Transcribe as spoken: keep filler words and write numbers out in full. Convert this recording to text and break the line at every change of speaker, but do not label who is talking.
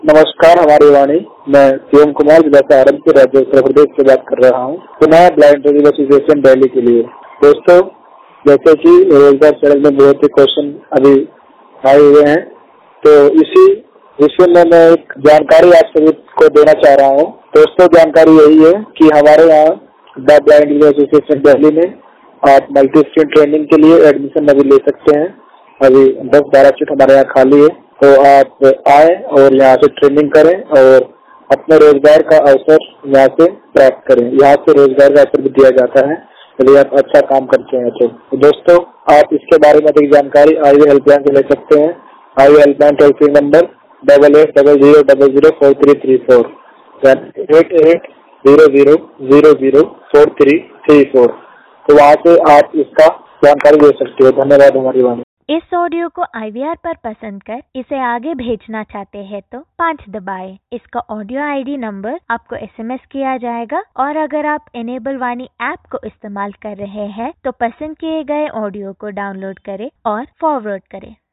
नमस्कार, हमारी वाणी। मैं शिवम कुमार जिला सहारनपुर राज्य उत्तर प्रदेश से बात कर रहा हूँ पुनः ब्लाइंड रीडर एसोसिएशन दिल्ली के लिए। दोस्तों, जैसे कि रोजगार चैनल में बहुत ही क्वेश्चन अभी आए हुए हैं, तो इसी विषय में मैं एक जानकारी आप सभी को देना चाह रहा हूँ। दोस्तों, जानकारी यही है कि हमारे यहाँ the blind reader association Delhi में आप मल्टी स्किल ट्रेनिंग के लिए एडमिशन अभी ले सकते हैं। अभी दस बारह सीट हमारे यहाँ खाली है, तो आप आए और यहाँ से ट्रेनिंग करें और अपने रोजगार का अवसर यहाँ से प्राप्त करें। यहाँ से रोजगार का अवसर भी दिया जाता है यदि आप अच्छा काम करते हैं तो। तो दोस्तों, आप इसके बारे में अधिक जानकारी आई हेल्पलाइन से ले सकते हैं। Eye helpline toll free number double eight double zero double zero four three three four eight eight zero zero zero zero four three three four. तो वहाँ से आप इसका जानकारी ले सकते हो। धन्यवाद। हमारी वाणी।
इस ऑडियो को आई वी आर पर पसंद कर इसे आगे भेजना चाहते हैं तो पाँच दबाएं। इसका ऑडियो आई डी नंबर आपको एस एम एस किया जाएगा और अगर आप इनेबल वाणी ऐप को इस्तेमाल कर रहे हैं तो पसंद किए गए ऑडियो को डाउनलोड करें और फॉरवर्ड करें।